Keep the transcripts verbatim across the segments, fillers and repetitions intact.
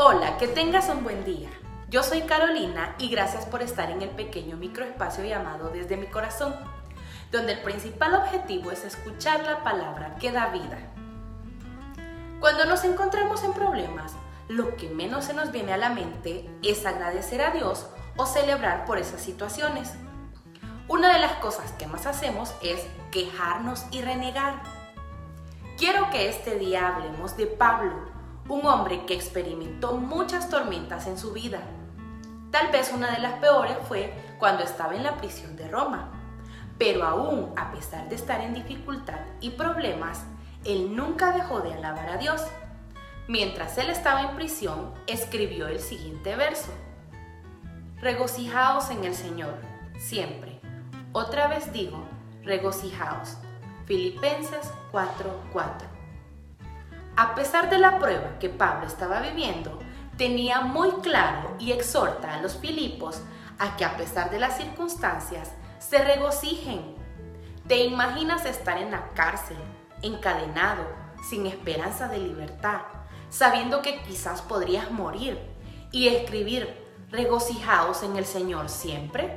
Hola, que tengas un buen día. Yo soy Carolina y gracias por estar en el pequeño microespacio llamado Desde mi Corazón, donde el principal objetivo es escuchar la palabra que da vida. Cuando nos encontramos en problemas, lo que menos se nos viene a la mente es agradecer a Dios o celebrar por esas situaciones. Una de las cosas que más hacemos es quejarnos y renegar. Quiero que este día hablemos de Pablo, un hombre que experimentó muchas tormentas en su vida. Tal vez una de las peores fue cuando estaba en la prisión de Roma. Pero aún a pesar de estar en dificultad y problemas, él nunca dejó de alabar a Dios. Mientras él estaba en prisión, escribió el siguiente verso: regocijaos en el Señor, siempre. Otra vez digo, regocijaos. Filipenses cuatro cuatro. A pesar de la prueba que Pablo estaba viviendo, tenía muy claro y exhorta a los Filipos a que a pesar de las circunstancias, se regocijen. ¿Te imaginas estar en la cárcel, encadenado, sin esperanza de libertad, sabiendo que quizás podrías morir, y escribir regocijaos en el Señor siempre?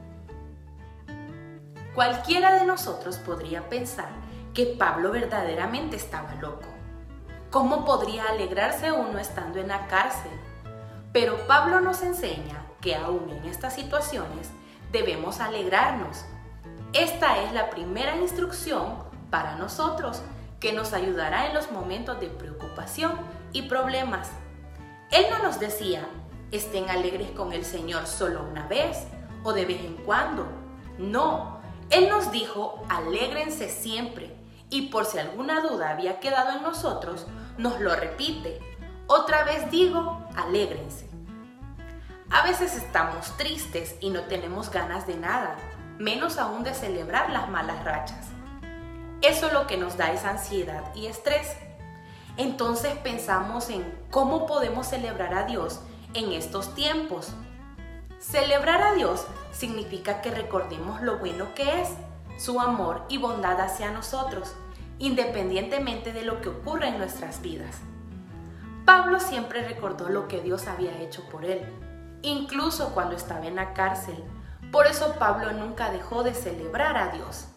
Cualquiera de nosotros podría pensar que Pablo verdaderamente estaba loco. ¿Cómo podría alegrarse uno estando en la cárcel? Pero Pablo nos enseña que aún en estas situaciones debemos alegrarnos. Esta es la primera instrucción para nosotros que nos ayudará en los momentos de preocupación y problemas. Él no nos decía, estén alegres con el Señor solo una vez o de vez en cuando. No, Él nos dijo, alégrense siempre. Y por si alguna duda había quedado en nosotros, nos lo repite. Otra vez digo, alégrense. A veces estamos tristes y no tenemos ganas de nada, menos aún de celebrar las malas rachas. Eso lo que nos da es ansiedad y estrés. Entonces pensamos en cómo podemos celebrar a Dios en estos tiempos. Celebrar a Dios significa que recordemos lo bueno que es, su amor y bondad hacia nosotros, independientemente de lo que ocurra en nuestras vidas. Pablo siempre recordó lo que Dios había hecho por él, incluso cuando estaba en la cárcel. Por eso Pablo nunca dejó de celebrar a Dios.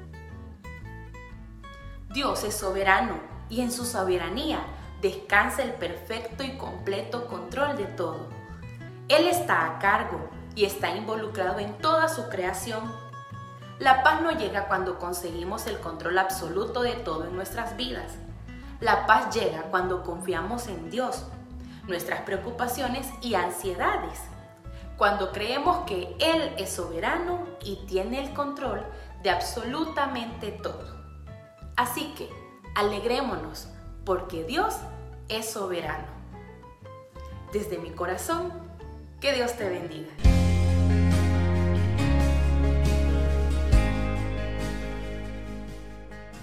Dios es soberano y en su soberanía descansa el perfecto y completo control de todo. Él está a cargo y está involucrado en toda su creación. La paz no llega cuando conseguimos el control absoluto de todo en nuestras vidas. La paz llega cuando confiamos en Dios, nuestras preocupaciones y ansiedades, cuando creemos que Él es soberano y tiene el control de absolutamente todo. Así que, alegrémonos, porque Dios es soberano. Desde mi corazón, que Dios te bendiga.